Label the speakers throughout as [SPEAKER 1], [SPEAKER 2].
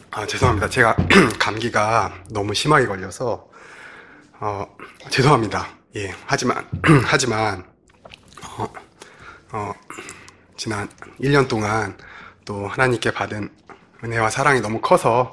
[SPEAKER 1] 죄송합니다. 제가 감기가 너무 심하게 걸려서, 죄송합니다. 예, 하지만, 어, 어, 지난 1년 동안 또 하나님께 받은 은혜와 사랑이 너무 커서,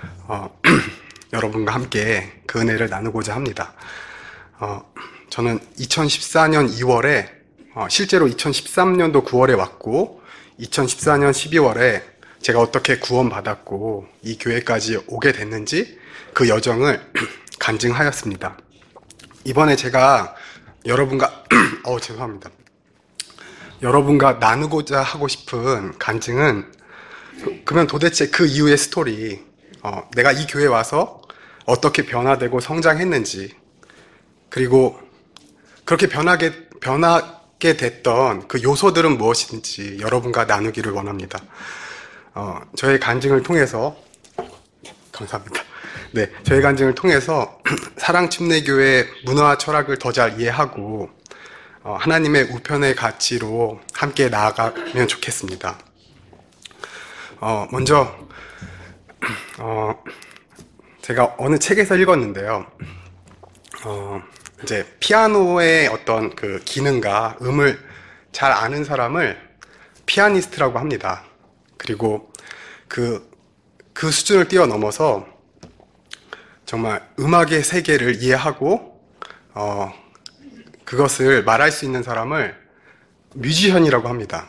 [SPEAKER 1] 여러분과 함께 그 은혜를 나누고자 합니다. 저는 2014년 2월에, 실제로 2013년도 9월에 왔고, 2014년 12월에 제가 어떻게 구원받았고 이 교회까지 오게 됐는지 그 여정을 간증하였습니다. 이번에 제가 여러분과 죄송합니다. 여러분과 나누고자 하고 싶은 간증은 그러면 도대체 그 이후의 스토리, 내가 이 교회에 와서 어떻게 변화되고 성장했는지, 그리고 그렇게 변하게 됐던 그 요소들은 무엇인지 여러분과 나누기를 원합니다. 저의 간증을 통해서, 감사합니다. 네, 저의 간증을 통해서 사랑침례교회 문화와 철학을 더 잘 이해하고, 하나님의 우편의 가치로 함께 나아가면 좋겠습니다. 먼저, 제가 어느 책에서 읽었는데요. 이제 피아노의 어떤 그 기능과 음을 잘 아는 사람을 피아니스트라고 합니다. 그리고 그 수준을 뛰어넘어서 정말 음악의 세계를 이해하고 그것을 말할 수 있는 사람을 뮤지션이라고 합니다.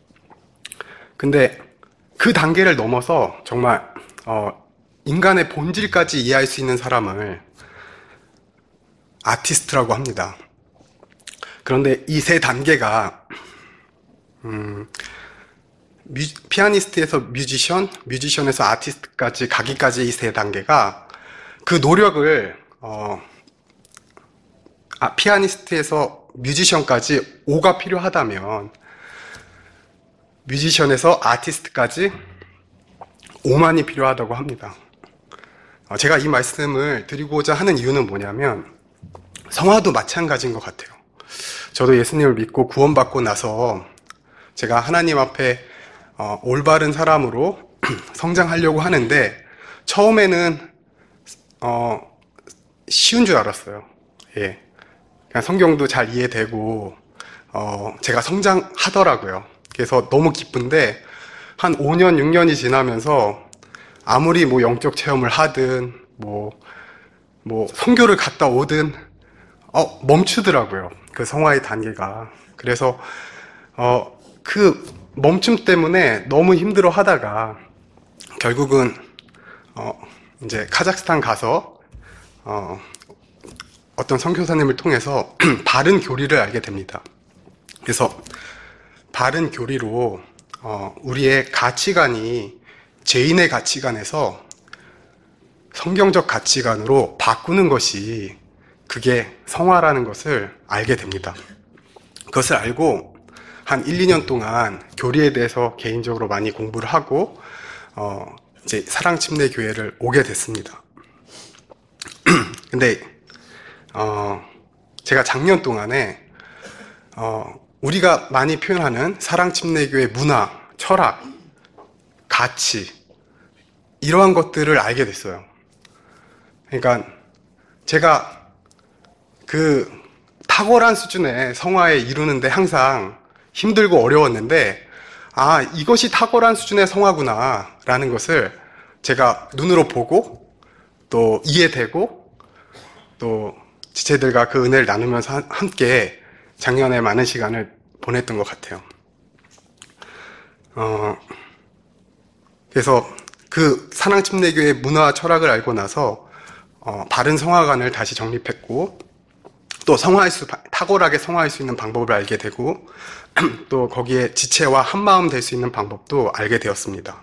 [SPEAKER 1] 근데 그 단계를 넘어서 정말 인간의 본질까지 이해할 수 있는 사람을 아티스트라고 합니다. 그런데 이 세 단계가 피아니스트에서 뮤지션, 뮤지션에서 아티스트까지 가기까지 이 세 단계가 그 노력을 피아니스트에서 뮤지션까지 5가 필요하다면 뮤지션에서 아티스트까지 5만이 필요하다고 합니다. 제가 이 말씀을 드리고자 하는 이유는 뭐냐면 성화도 마찬가지인 것 같아요. 저도 예수님을 믿고 구원받고 나서 제가 하나님 앞에 올바른 사람으로 성장하려고 하는데 처음에는 쉬운 줄 알았어요. 예, 그냥 성경도 잘 이해되고 제가 성장하더라고요. 그래서 너무 기쁜데 한 5년, 6년이 지나면서 아무리 뭐 영적 체험을 하든 뭐 선교를 갔다 오든 멈추더라고요. 그 성화의 단계가. 그래서 그 멈춤 때문에 너무 힘들어 하다가 결국은 이제 카자흐스탄 가서 어떤 선교사님을 통해서 바른 교리를 알게 됩니다. 그래서 바른 교리로 우리의 가치관이 죄인의 가치관에서 성경적 가치관으로 바꾸는 것이 그게 성화라는 것을 알게 됩니다. 그것을 알고 한 1, 2년 동안 교리에 대해서 개인적으로 많이 공부를 하고 이제 사랑침례교회를 오게 됐습니다. 근데 제가 작년 동안에 우리가 많이 표현하는 사랑침례교회 문화, 철학, 가치 이러한 것들을 알게 됐어요. 그러니까 제가 그 탁월한 수준의 성화에 이루는데 항상 힘들고 어려웠는데 이것이 탁월한 수준의 성화구나 라는 것을 제가 눈으로 보고 또 이해되고 또 지체들과 그 은혜를 나누면서 함께 작년에 많은 시간을 보냈던 것 같아요. 그래서 그 사랑침례교회의 문화와 철학을 알고 나서 바른 성화관을 다시 정립했고 또 탁월하게 성화할 수 있는 방법을 알게 되고 또 거기에 지체와 한마음 될 수 있는 방법도 알게 되었습니다.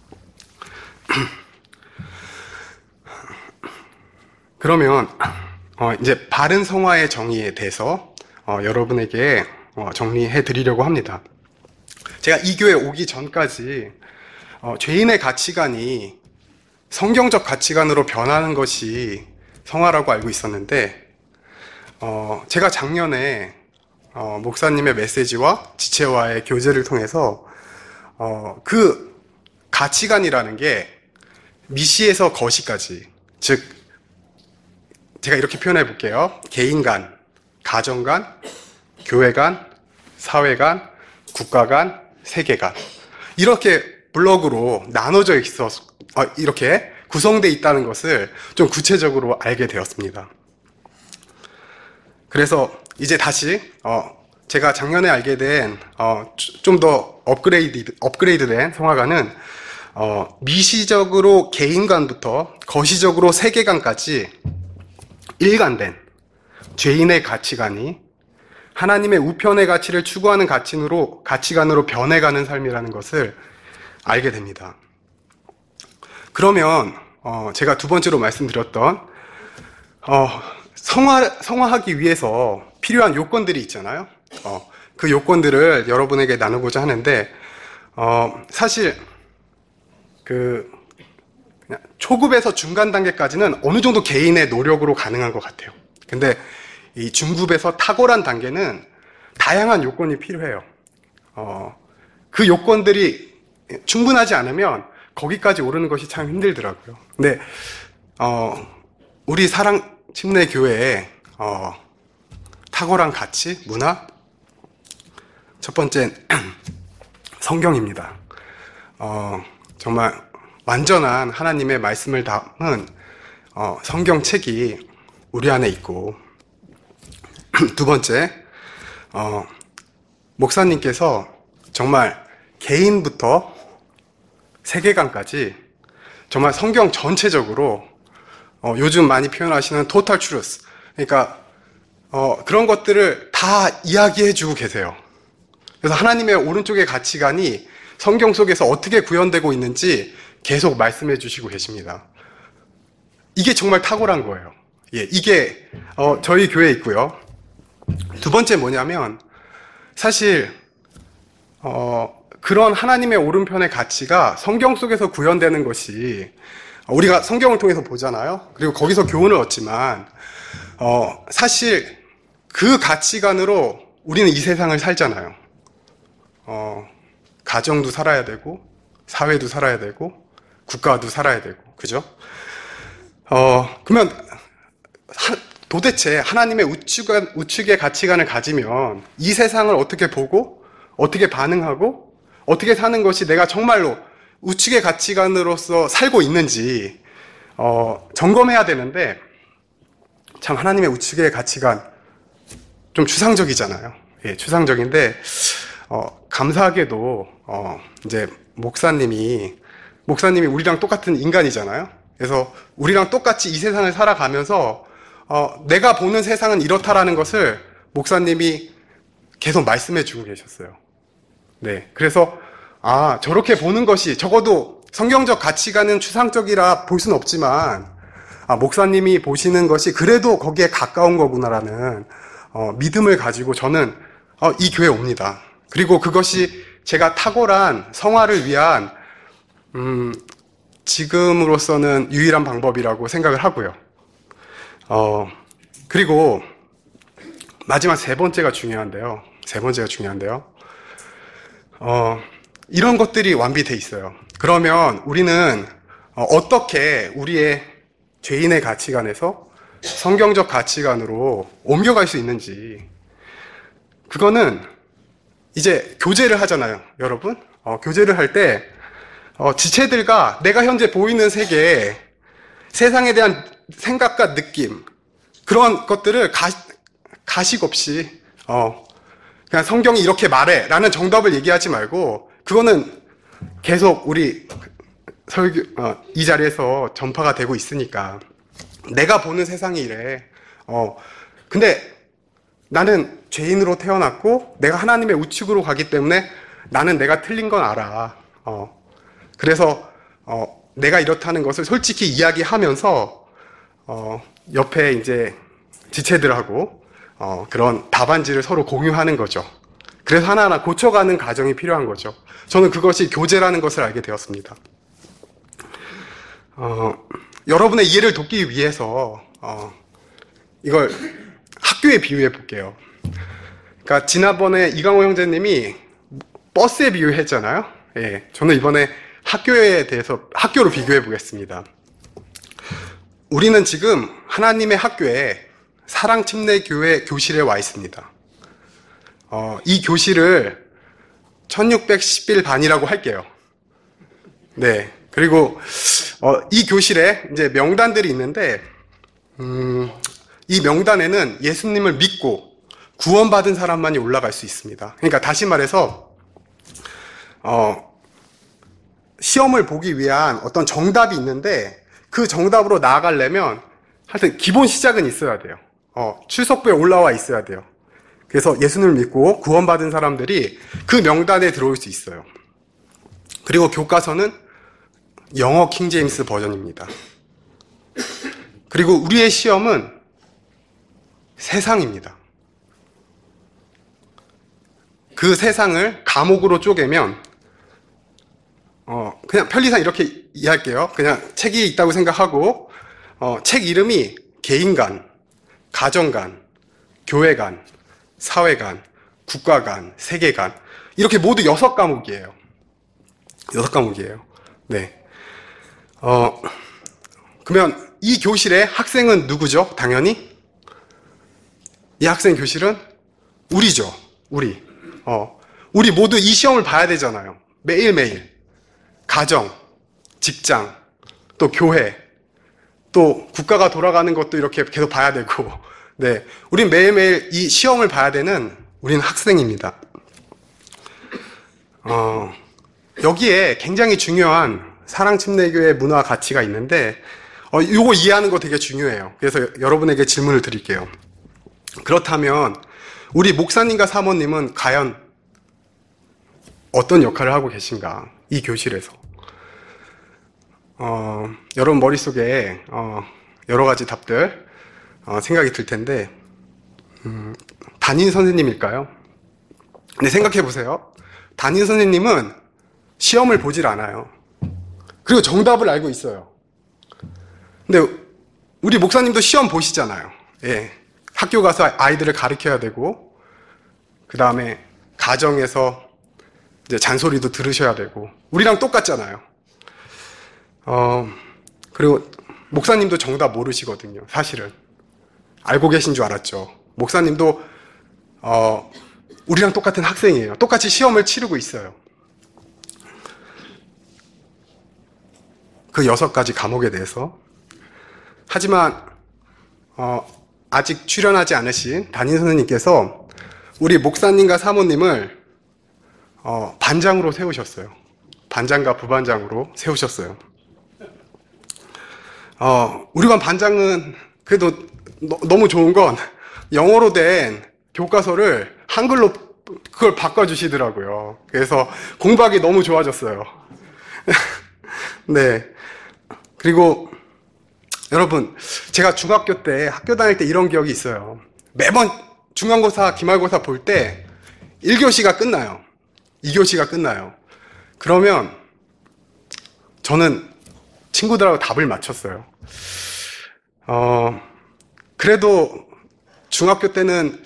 [SPEAKER 1] 그러면 이제 바른 성화의 정의에 대해서 여러분에게 정리해 드리려고 합니다. 제가 이 교회에 오기 전까지 죄인의 가치관이 성경적 가치관으로 변하는 것이 성화라고 알고 있었는데 제가 작년에 목사님의 메시지와 지체와의 교제를 통해서 그 가치관이라는 게 미시에서 거시까지, 즉 제가 이렇게 표현해 볼게요. 개인 간, 가정 간, 교회 간, 사회 간, 국가 간, 세계 간, 이렇게 블록으로 나눠져 있어서 이렇게 구성되어 있다는 것을 좀 구체적으로 알게 되었습니다. 그래서 이제 다시 제가 작년에 알게 된 좀 더 업그레이드된 성화관은 미시적으로 개인관부터 거시적으로 세계관까지 일관된 죄인의 가치관이 하나님의 우편의 가치를 추구하는 가치관으로 변해가는 삶이라는 것을 알게 됩니다. 그러면 제가 두 번째로 말씀드렸던 성화하기 위해서 필요한 요건들이 있잖아요. 그 요건들을 여러분에게 나누고자 하는데 사실 그냥 초급에서 중간 단계까지는 어느 정도 개인의 노력으로 가능한 것 같아요. 근데 이 중급에서 탁월한 단계는 다양한 요건이 필요해요. 그 요건들이 충분하지 않으면 거기까지 오르는 것이 참 힘들더라고요. 근데 우리 사랑침례교회에 탁월한 가치, 문화, 첫 번째 성경입니다. 정말 완전한 하나님의 말씀을 담은 성경책이 우리 안에 있고, 두 번째 목사님께서 정말 개인부터 세계관까지 정말 성경 전체적으로 요즘 많이 표현하시는 토탈 트루스, 그러니까 그런 것들을 다 이야기해 주고 계세요. 그래서 하나님의 오른쪽의 가치관이 성경 속에서 어떻게 구현되고 있는지 계속 말씀해 주시고 계십니다. 이게 정말 탁월한 거예요. 이게 저희 교회에 있고요. 두 번째 뭐냐면 사실 그런 하나님의 오른편의 가치가 성경 속에서 구현되는 것이 우리가 성경을 통해서 보잖아요. 그리고 거기서 교훈을 얻지만 사실 그 가치관으로 우리는 이 세상을 살잖아요. 가정도 살아야 되고 사회도 살아야 되고 국가도 살아야 되고, 그죠? 그러면 도대체 하나님의 우측의 가치관을 가지면 이 세상을 어떻게 보고 어떻게 반응하고 어떻게 사는 것이 내가 정말로 우측의 가치관으로서 살고 있는지 점검해야 되는데, 참 하나님의 우측의 가치관 좀 추상적이잖아요. 추상적인데 감사하게도 이제 목사님이 우리랑 똑같은 인간이잖아요. 그래서 우리랑 똑같이 이 세상을 살아가면서 내가 보는 세상은 이렇다라는 것을 목사님이 계속 말씀해 주고 계셨어요. 네, 그래서 저렇게 보는 것이, 적어도 성경적 가치관은 추상적이라 볼 수는 없지만 목사님이 보시는 것이 그래도 거기에 가까운 거구나라는 믿음을 가지고 저는 이 교회에 옵니다. 그리고 그것이 제가 탁월한 성화를 위한 지금으로서는 유일한 방법이라고 생각을 하고요. 그리고 마지막 세 번째가 중요한데요. 이런 것들이 완비돼 있어요. 그러면 우리는 어떻게 우리의 죄인의 가치관에서 성경적 가치관으로 옮겨갈 수 있는지, 그거는 이제 교제를 하잖아요, 여러분. 교제를 할 때 지체들과 내가 현재 보이는 세계, 세상에 대한 생각과 느낌, 그런 것들을 가식 없이 그냥 성경이 이렇게 말해 라는 정답을 얘기하지 말고, 그거는 계속 우리 설교 이 자리에서 전파가 되고 있으니까 내가 보는 세상이 이래. 근데 나는 죄인으로 태어났고 내가 하나님의 우측으로 가기 때문에 나는 내가 틀린 건 알아. 그래서 내가 이렇다는 것을 솔직히 이야기하면서 옆에 이제 지체들하고 그런 답안지를 서로 공유하는 거죠. 그래서 하나하나 고쳐가는 과정이 필요한 거죠. 저는 그것이 교제라는 것을 알게 되었습니다. 여러분의 이해를 돕기 위해서 이걸 학교에 비유해 볼게요. 그러니까 지난번에 이강호 형제님이 버스에 비유했잖아요. 저는 이번에 학교에 대해서, 학교로 비교해 보겠습니다. 우리는 지금 하나님의 학교에 사랑침례교회 교실에 와 있습니다. 이 교실을 1611반이라고 할게요. 네. 그리고, 이 교실에 이제 명단들이 있는데, 이 명단에는 예수님을 믿고 구원받은 사람만이 올라갈 수 있습니다. 그러니까 다시 말해서, 시험을 보기 위한 어떤 정답이 있는데, 그 정답으로 나아가려면, 하여튼 기본 시작은 있어야 돼요. 출석부에 올라와 있어야 돼요. 그래서 예수님을 믿고 구원받은 사람들이 그 명단에 들어올 수 있어요. 그리고 교과서는 영어 킹제임스 버전입니다. 그리고 우리의 시험은 세상입니다. 그 세상을 과목으로 쪼개면 그냥 편리상 이렇게 이해할게요. 그냥 책이 있다고 생각하고 책 이름이 개인간, 가정간, 교회간, 사회간, 국가간, 세계관 이렇게 모두 6과목이에요. 6과목이에요. 네. 그러면 이 교실의 학생은 누구죠? 당연히 이 학생 교실은 우리죠. 우리 모두 이 시험을 봐야 되잖아요. 매일매일 가정, 직장, 또 교회, 또 국가가 돌아가는 것도 이렇게 계속 봐야 되고, 네, 우린 매일매일 이 시험을 봐야 되는 우리는 학생입니다. 여기에 굉장히 중요한 사랑침례교회 문화 가치가 있는데, 이거 이해하는 거 되게 중요해요. 그래서 여러분에게 질문을 드릴게요. 그렇다면 우리 목사님과 사모님은 과연 어떤 역할을 하고 계신가? 이 교실에서. 여러분 머릿속에 여러 가지 답들 생각이 들 텐데 담임 선생님일까요? 근데 생각해 보세요. 담임 선생님은 시험을 보질 않아요. 그리고 정답을 알고 있어요. 근데 우리 목사님도 시험 보시잖아요. 예. 학교 가서 아이들을 가르쳐야 되고 그 다음에 가정에서 이제 잔소리도 들으셔야 되고 우리랑 똑같잖아요. 그리고 목사님도 정답 모르시거든요. 사실은 알고 계신 줄 알았죠. 목사님도 우리랑 똑같은 학생이에요. 똑같이 시험을 치르고 있어요. 그 6가지 과목에 대해서. 하지만 아직 출연하지 않으신 담임 선생님께서 우리 목사님과 사모님을 반장으로 세우셨어요. 반장과 부반장으로 세우셨어요. 우리 반 반장은 그래도 너무 좋은 건 영어로 된 교과서를 한글로 그걸 바꿔주시더라고요. 그래서 공부하기 너무 좋아졌어요. 네. 그리고 여러분, 제가 중학교 때 학교 다닐 때 이런 기억이 있어요. 매번 중간고사, 기말고사 볼 때 1교시가 끝나요. 2교시가 끝나요. 그러면 저는 친구들하고 답을 맞췄어요. 그래도 중학교 때는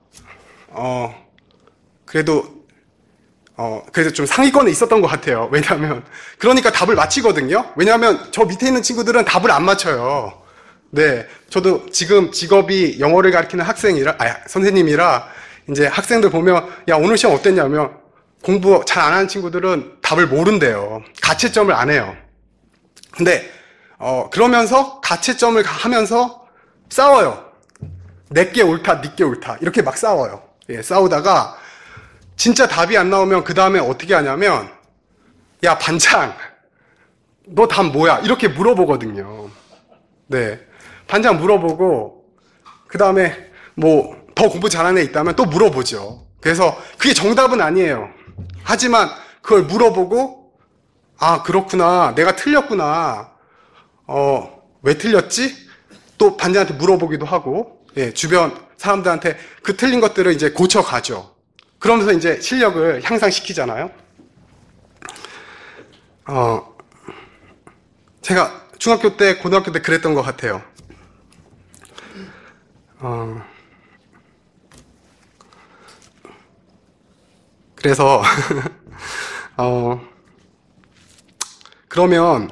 [SPEAKER 1] 그래도 좀 상위권에 있었던 것 같아요. 왜냐하면 그러니까 답을 맞히거든요. 왜냐하면 저 밑에 있는 친구들은 답을 안 맞춰요. 네, 저도 지금 직업이 영어를 가르치는 선생님이라 이제 학생들 보면 야 오늘 시험 어땠냐면 공부 잘 안 하는 친구들은 답을 모른대요. 가채점을 안 해요. 근데 그러면서 가채점을 하면서 싸워요. 내게 옳다, 니게 옳다 이렇게 막 싸워요. 예, 싸우다가 진짜 답이 안 나오면 그 다음에 어떻게 하냐면 야 반장 너 답 뭐야? 이렇게 물어보거든요. 네, 반장 물어보고 그 다음에 뭐 더 공부 잘하는 애 있다면 또 물어보죠. 그래서 그게 정답은 아니에요. 하지만 그걸 물어보고 아 그렇구나 내가 틀렸구나 왜 틀렸지? 또 반장한테 물어보기도 하고 예, 주변 사람들한테 그 틀린 것들을 이제 고쳐가죠. 그러면서 이제 실력을 향상시키잖아요. 제가 중학교 때, 고등학교 때 그랬던 것 같아요. 그래서 그러면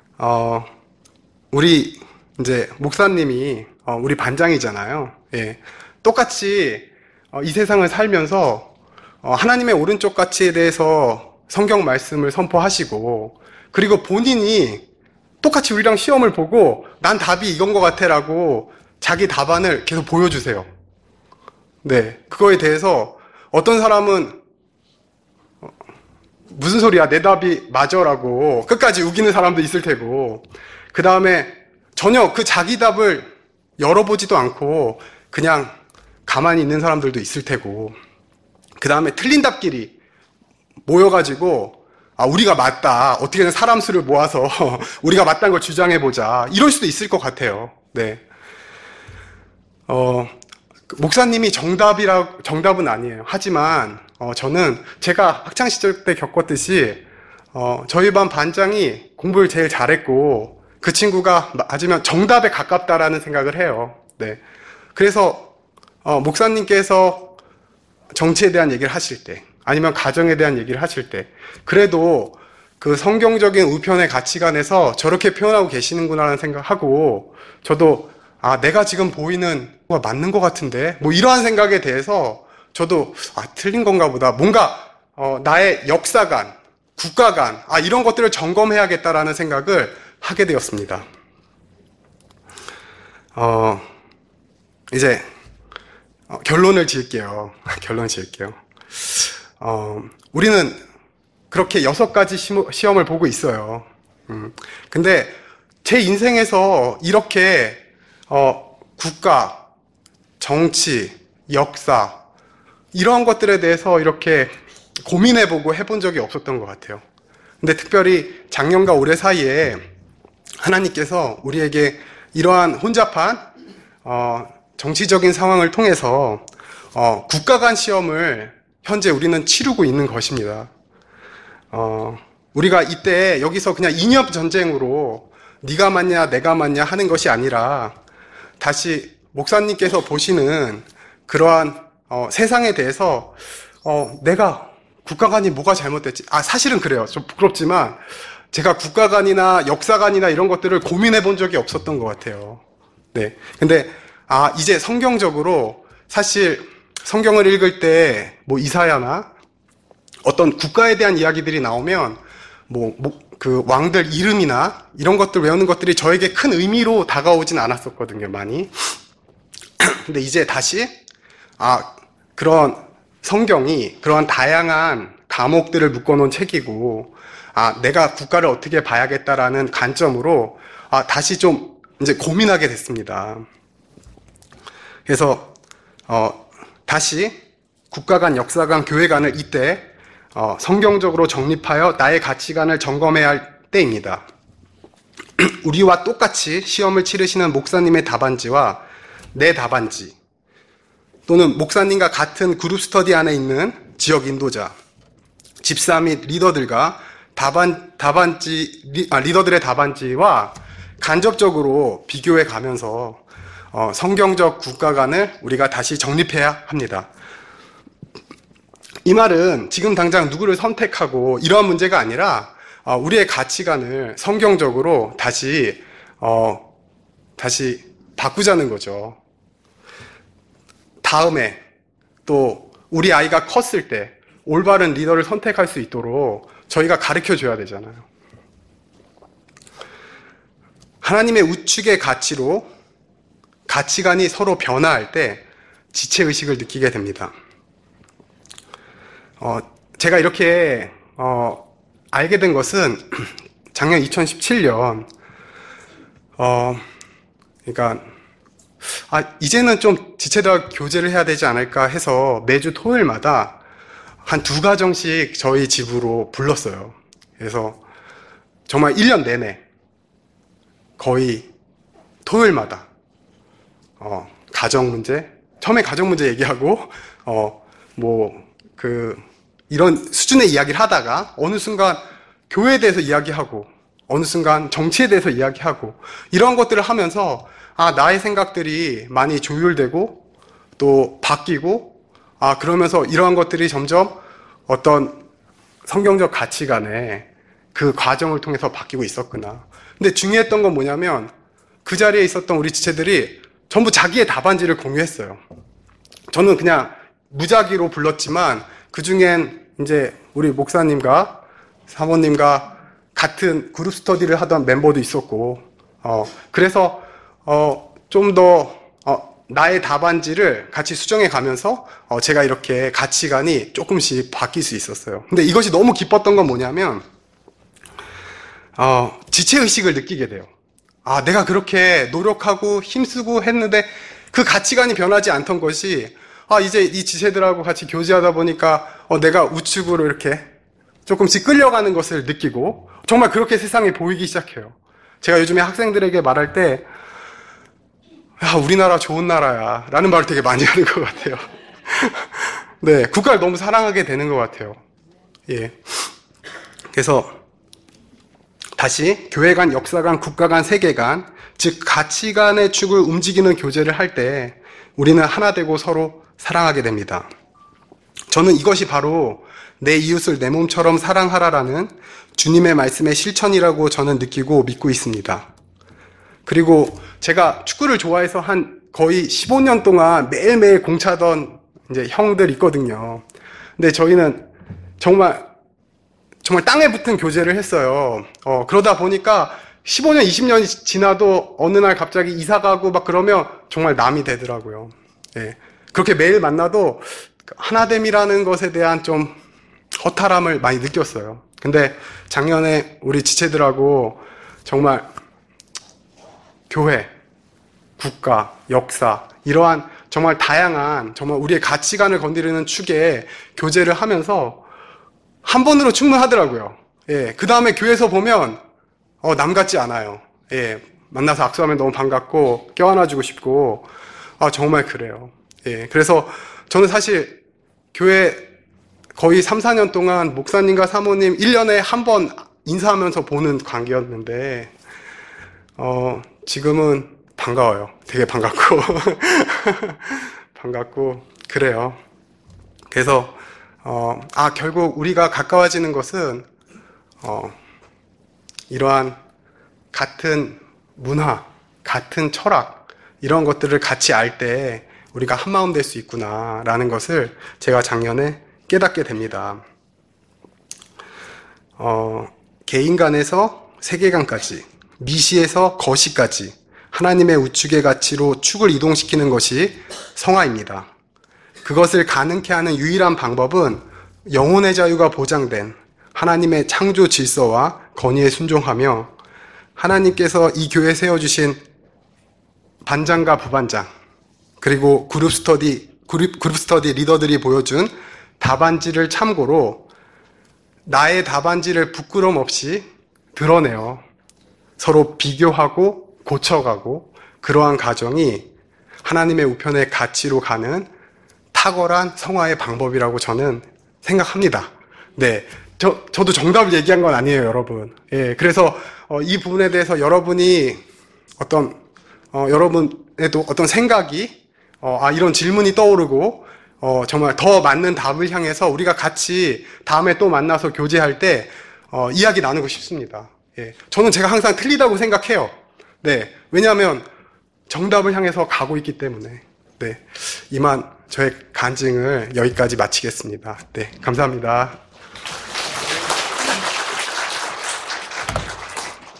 [SPEAKER 1] 우리 이제 목사님이 우리 반장이잖아요. 예. 똑같이 이 세상을 살면서 하나님의 오른쪽 가치에 대해서 성경 말씀을 선포하시고, 그리고 본인이 똑같이 우리랑 시험을 보고 난 답이 이건 것 같아라고 자기 답안을 계속 보여주세요. 네, 그거에 대해서 어떤 사람은 무슨 소리야, 내 답이 맞아라고 끝까지 우기는 사람도 있을 테고, 그 다음에 전혀 그 자기 답을 열어보지도 않고 그냥 가만히 있는 사람들도 있을 테고, 그 다음에 틀린 답끼리 모여가지고 우리가 맞다, 어떻게든 사람 수를 모아서 우리가 맞다는 걸 주장해보자, 이럴 수도 있을 것 같아요. 네. 목사님이 정답은 아니에요. 하지만 저는 제가 학창시절 때 겪었듯이 저희 반 반장이 공부를 제일 잘했고 그 친구가 맞으면 정답에 가깝다라는 생각을 해요. 네. 그래서 목사님께서 정치에 대한 얘기를 하실 때, 아니면 가정에 대한 얘기를 하실 때, 그래도 그 성경적인 우편의 가치관에서 저렇게 표현하고 계시는구나라는 생각하고, 저도 내가 지금 보이는 거 맞는 것 같은데, 뭐 이러한 생각에 대해서 저도 틀린 건가 보다, 뭔가 나의 역사관, 국가관, 이런 것들을 점검해야겠다라는 생각을 하게 되었습니다. 이제 결론을 지을게요. 우리는 그렇게 6가지 시험을 보고 있어요. 근데 제 인생에서 이렇게 국가, 정치, 역사, 이러한 것들에 대해서 이렇게 고민해보고 해본 적이 없었던 것 같아요. 근데 특별히 작년과 올해 사이에 하나님께서 우리에게 이러한 혼잡한 정치적인 상황을 통해서 국가 간 시험을 현재 우리는 치르고 있는 것입니다. 우리가 이때 여기서 그냥 이념 전쟁으로 네가 맞냐 내가 맞냐 하는 것이 아니라, 다시 목사님께서 보시는 그러한 세상에 대해서 내가 국가관이 뭐가 잘못됐지? 사실은 그래요. 좀 부끄럽지만 제가 국가관이나 역사관이나 이런 것들을 고민해 본 적이 없었던 것 같아요. 네. 근데 이제 성경적으로 사실 성경을 읽을 때 뭐 이사야나 어떤 국가에 대한 이야기들이 나오면 그 왕들 이름이나 이런 것들 외우는 것들이 저에게 큰 의미로 다가오진 않았었거든요, 많이. 근데 이제 다시 그런 성경이 그러한 다양한 과목들을 묶어놓은 책이고, 내가 국가를 어떻게 봐야겠다라는 관점으로 다시 좀 이제 고민하게 됐습니다. 그래서 다시 국가관, 역사관, 교회관을 이때 성경적으로 정립하여 나의 가치관을 점검해야 할 때입니다. 우리와 똑같이 시험을 치르시는 목사님의 답안지와 내 답안지, 또는 목사님과 같은 그룹 스터디 안에 있는 지역 인도자, 집사 및 리더들과 리더들의 답안지와 간접적으로 비교해 가면서 성경적 국가관을 우리가 다시 정립해야 합니다. 이 말은 지금 당장 누구를 선택하고 이러한 문제가 아니라 우리의 가치관을 성경적으로 다시 바꾸자는 거죠. 다음에 또 우리 아이가 컸을 때 올바른 리더를 선택할 수 있도록 저희가 가르쳐 줘야 되잖아요. 하나님의 우측의 가치로 가치관이 서로 변화할 때 지체의식을 느끼게 됩니다. 제가 이렇게 알게 된 것은 작년 2017년 그러니까 이제는 좀 지체대학 교제를 해야 되지 않을까 해서 매주 토요일마다 한 2가정씩 저희 집으로 불렀어요. 그래서 정말 1년 내내 거의 토요일마다 가정 문제, 처음에 가정 문제 얘기하고 이런 수준의 이야기를 하다가 어느 순간 교회에 대해서 이야기하고 어느 순간 정치에 대해서 이야기하고 이런 것들을 하면서 나의 생각들이 많이 조율되고 또 바뀌고 그러면서 이러한 것들이 점점 어떤 성경적 가치관에 그 과정을 통해서 바뀌고 있었구나. 근데 중요했던 건 뭐냐면 그 자리에 있었던 우리 지체들이 전부 자기의 답안지를 공유했어요. 저는 그냥 무작위로 불렀지만 그 중엔 이제 우리 목사님과 사모님과 같은 그룹 스터디를 하던 멤버도 있었고, 그래서 좀 더 나의 답안지를 같이 수정해 가면서 제가 이렇게 가치관이 조금씩 바뀔 수 있었어요. 근데 이것이 너무 기뻤던 건 뭐냐면 지체의식을 느끼게 돼요. 아, 내가 그렇게 노력하고 힘쓰고 했는데 그 가치관이 변하지 않던 것이 이제 이 지체들하고 같이 교제하다 보니까 내가 우측으로 이렇게 조금씩 끌려가는 것을 느끼고 정말 그렇게 세상이 보이기 시작해요. 제가 요즘에 학생들에게 말할 때 야, 우리나라 좋은 나라야 라는 말을 되게 많이 하는 것 같아요. 네, 국가를 너무 사랑하게 되는 것 같아요. 예. 그래서 다시 교회 간, 역사 간, 국가 간, 세계 간, 즉 가치관의 축을 움직이는 교제를 할 때 우리는 하나 되고 서로 사랑하게 됩니다. 저는 이것이 바로 내 이웃을 내 몸처럼 사랑하라라는 주님의 말씀의 실천이라고 저는 느끼고 믿고 있습니다. 그리고 제가 축구를 좋아해서 한 거의 15년 동안 매일매일 공차던 이제 형들 있거든요. 근데 저희는 정말 땅에 붙은 교제를 했어요. 그러다 보니까 15년, 20년이 지나도 어느 날 갑자기 이사 가고 막 그러면 정말 남이 되더라고요. 예. 그렇게 매일 만나도 하나됨이라는 것에 대한 좀 허탈함을 많이 느꼈어요. 근데 작년에 우리 지체들하고 정말 교회, 국가, 역사, 이러한 정말 다양한 정말 우리의 가치관을 건드리는 축에 교제를 하면서 한 번으로 충분하더라고요. 예. 그 다음에 교회에서 보면 남 같지 않아요. 예. 만나서 악수하면 너무 반갑고 껴안아주고 싶고 정말 그래요. 예. 그래서 저는 사실 교회 거의 3, 4년 동안 목사님과 사모님 1년에 한 번 인사하면서 보는 관계였는데 지금은 반가워요. 되게 반갑고 반갑고 그래요. 그래서 결국 우리가 가까워지는 것은 이러한 같은 문화, 같은 철학 이런 것들을 같이 알 때 우리가 한마음 될 수 있구나라는 것을 제가 작년에 깨닫게 됩니다. 개인 간에서 세계관까지, 미시에서 거시까지 하나님의 우측의 가치로 축을 이동시키는 것이 성화입니다. 그것을 가능케 하는 유일한 방법은 영혼의 자유가 보장된 하나님의 창조 질서와 건의에 순종하며 하나님께서 이 교회에 세워주신 반장과 부반장 그리고 그룹 스터디 리더들이 보여준 답안지를 참고로 나의 답안지를 부끄럼 없이 드러내어 서로 비교하고 고쳐가고 그러한 과정이 하나님의 우편의 가치로 가는 탁월한 성화의 방법이라고 저는 생각합니다. 네. 저도 정답을 얘기한 건 아니에요, 여러분. 예. 그래서, 이 부분에 대해서 여러분이 여러분에도 어떤 생각이, 이런 질문이 떠오르고, 정말 더 맞는 답을 향해서 우리가 같이 다음에 또 만나서 교제할 때, 이야기 나누고 싶습니다. 예. 저는 제가 항상 틀리다고 생각해요. 네. 왜냐하면 정답을 향해서 가고 있기 때문에. 네. 이만 저의 간증을 여기까지 마치겠습니다. 네. 감사합니다.